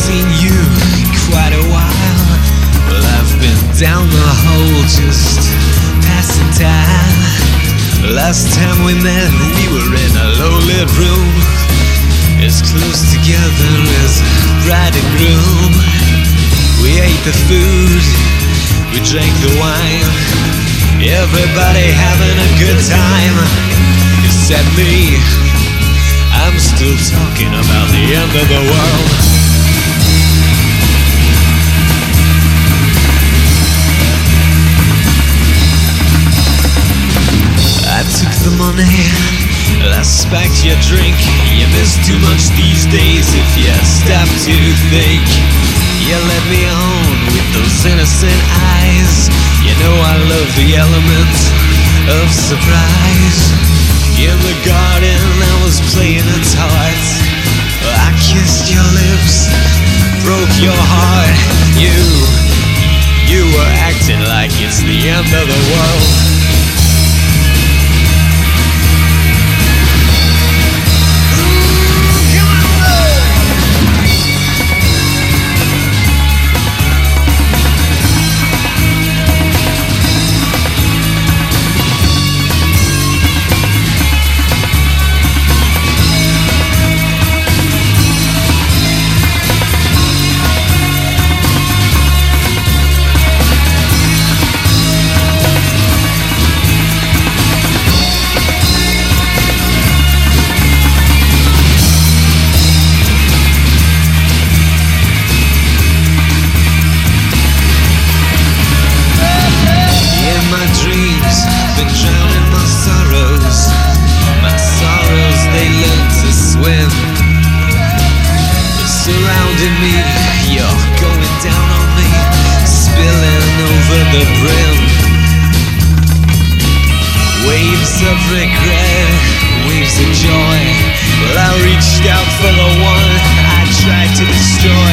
seen you in quite a while. Well, I've been down the hole just passing time. Last time we met, we were in a low-lit room, as close together as bride and groom. We ate the food, we drank the wine, everybody having a good time, except me. I'm still talking about the end of the world. I took the money, I spiked your drink. You miss too much these days if you stop to think. You led me on with those innocent eyes. You know I love the element of surprise. In the garden I was playing it hard. I kissed your lips, broke your heart. You were acting like it's the end of the world. Been drowning my sorrows they learn to swim. They're surrounding me, you're going down on me, spilling over the brim. Waves of regret, waves of joy. Well, I reached out for the one I tried to destroy.